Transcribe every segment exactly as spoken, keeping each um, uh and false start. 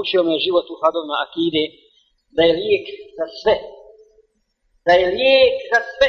naučio me život u hladovima akide, da je lijek za sve. Da je lijek za sve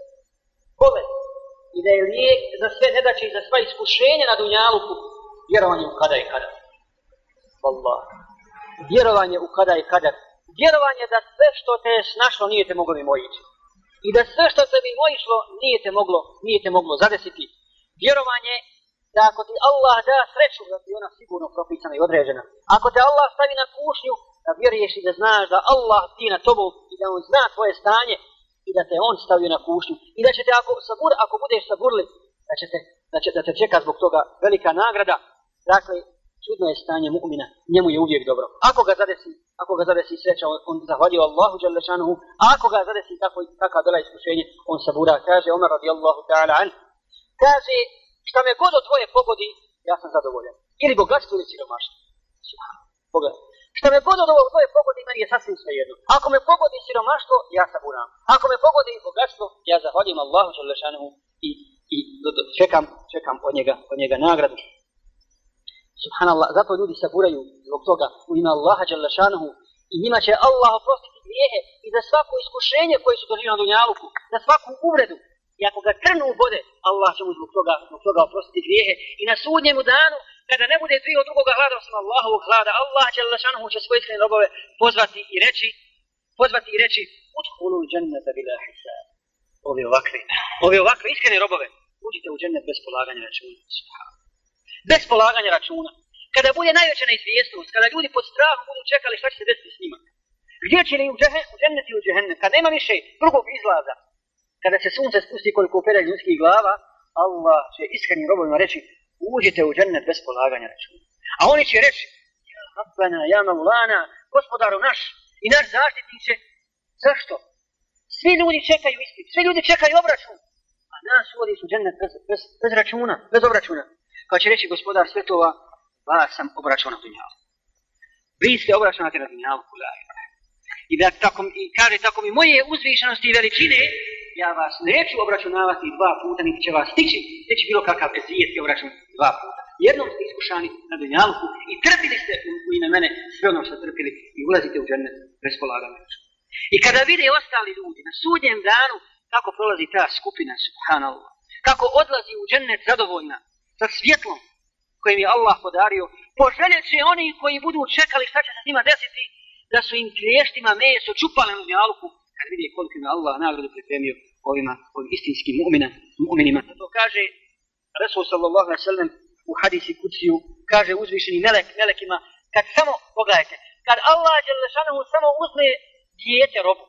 bolest. I da je lijek za sve nedaće i za sva iskušenja na dunjaluku. Vjerovanje u kada i kada. Allah. Vjerovanje u kada i kada. Vjerovanje da sve što te je snašlo nije te moglo mimoići. I da sve što te mimoišlo nije te moglo, nije te moglo zadesiti. Vjerovanje da ako ti Allah da sreću, da ti ona sigurno propisana i određena. Ako te Allah stavi na kušnju, da vjeruješ i da znaš da Allah ti na tobom i da on zna tvoje stanje i da te on stavio na kušnju. I da će te ako, sabur, ako budeš saburli, da, će te, da, će, da te čeka zbog toga velika nagrada. Dakle, čudno je stanje mu'mina, njemu je uvijek dobro. Ako ga zadesi, ako ga zadesi sreća, on, on zahvalio Allahu dželle šanuhu, a ako ga zadesi tako, takav bela iskušenje, on sabura. Kaže Omer radijallahu ta'ala an, kaže, šta me god od tvoje pogodi, ja sam zadovoljan. Ili bogatstvo ili siromaštvo. Pogledaj. Šta me god od ovo tvoje pogodi, meni je sasvim svejedno. Ako me pogodi siromaštvo, ja saburam. Ako me pogodi bogatstvo, ja zahvaljujem Allahu dželle šanuhu i, i do, do, čekam, čekam od njega, od njega nagradu. Subhanallah, zato ljudi saburaju zbog toga u ime Allaha dželle šanuhu i njima će Allah oprostiti grijehe i za svako iskušenje koje su doživjeli na dunjaluku, za svaku uvredu. I ako ga trnu u bode, Allah će mu zbog toga, zbog toga oprostiti grijehe. I na sudnjemu danu, kada ne bude dvije od drugoga hlada osim Allahovog hlada, Allah dželle šanuhu će svoje iskrene robove pozvati i reći, pozvati i reći, udhulul dženneta bila hisab. Ovi ovakvi, ovi ovakvi iskrene robove, uđite u džennet bez polaganja računa. Bez polaganja računa. Kada bude najveća neizvjesnost, kada ljudi pod strahom budu čekali šta će se desiti s njima. Gdje će li u džennet ili u džehennem? Kada nema više drugog izlaza, kada se sunce spusti koliko pere ljudskih glava, Allah će iskrenim robovima reći, uđite u džennet bez polaganja računa. A oni će reći, ja Rabbana, ja Maulana, gospodaru naš i naš zaštitniče. Zašto? Svi ljudi čekaju ispit, svi ljudi čekaju obračun. A nas uvodi su džennet bez, bez, bez računa, bez obračuna. Pa će reći gospodar svjetova, vas sam obračunao na dunjalu. Vi ste obračunati na dunjalu. I da tako, i kaže, tako mi moje uzvišenosti i veličine, ja vas neću obračunavati dva puta, niti će vas stići, stići bilo kakav ezijet i obračun dva puta. Jednom ste iskušani na dunjaluku i trpili ste u ime mene sve ono što trpili i ulazite u džennet bez polaganja računa. I kada vide ostali ljudi na sudnjem danu, kako prolazi ta skupina, subhanallah, kako odlazi u džennet zadovoljna, sa svjetlom kojim je Allah podario, poželjet će oni koji budu čekali šta će se s njima desiti, da su im klještima meso čupale na dunjaluku, kad vidi koliko im Allah nagradu pripremio ovima, ovim istinskim mu'mina, mu'minima. To kaže Resul sallallahu alejhi ve sellem u hadisi kudsiju, kaže uzvišeni melek, melekima, kad samo, pogledajte, kad Allah dželle šanuhu samo uzme dijete robu,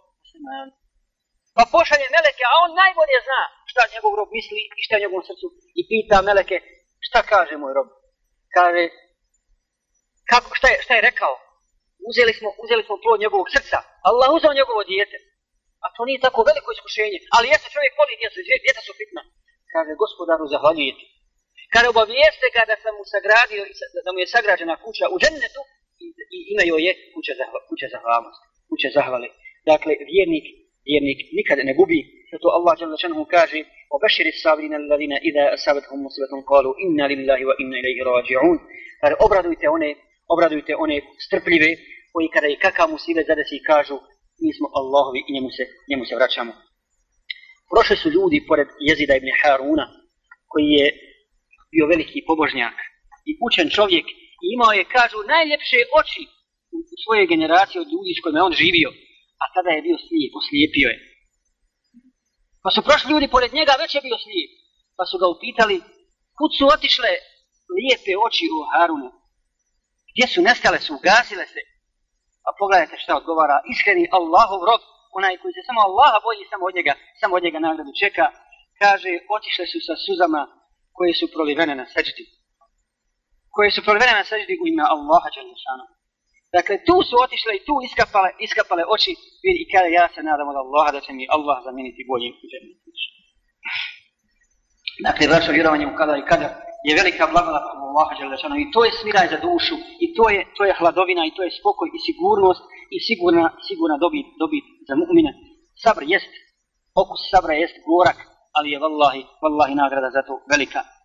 pa pošalje meleke, a on najbolje zna šta njegov rob misli i šta je njegovom srcu, i pita meleke, šta kaže moj rob? Kaže, kako, šta, je, šta je rekao? Uzeli smo, uzeli smo plod njegovog srca. Allah uzeo njegovo dijete. A to nije tako veliko iskušenje. Ali jeste čovjek voli djecu, djeca su fitna. Kaže, gospodaru, zahvaljujete. Kada obavijeste ga da sam mu sagradio, da mu je sagrađena kuća u džennetu, i, i ime joj je kuća, zahva, kuća zahvalnosti, kuća zahvale. Dakle, vjernik, vjernik nikada ne gubi. Zato Allah dželle šanuhu kaže: "Obeširi sabirina alladhina idha asabathum musibatun qalu inna lillahi wa inna ilayhi raji'un." Kaže, obradujte one, obradujte one strpljive koji kada i kakav musibet zadesi kažu mi smo Allahovi i njemu se, njemu se vraćamo. Prošli su ljudi pored Jezida ibn Haruna, koji je bio veliki pobožnjak i učen čovjek i imao je, kažu, najljepše oči u svojoj generaciji od ljudi s kojima je on živio, a tada je bio slijep, oslijepio je. Pa su prošli ljudi pored njega, već je bio slijep, pa su ga upitali, kud su otišle lijepe oči u Harunu? Gdje su nestale, su ugasile se? A pogledajte šta odgovara iskreni Allahov rob, onaj koji se samo Allaha boji, samo od njega, samo od njega nagradu čeka, kaže, otišle su sa suzama koje su prolivene na seđdi. Koje su prolivene na seđdi u ime Allaha dželešanu. Dakle, tu su otišle i tu iskapale, iskapale oči, vidi, i kada ja se nadam od Allaha da će mi Allah zamijeniti boljim kućenim. Dakle, vaše vjerovanje u kada i kada je velika blagodat od Allaha dželešanu i to je smiraj za dušu i to je, to je hladovina i to je spokoj i sigurnost i sigurna, sigurna dobit, dobit za mu'mina. Sabr jest, okus sabra jest gorak, ali je vallahi, vallahi nagrada za to velika.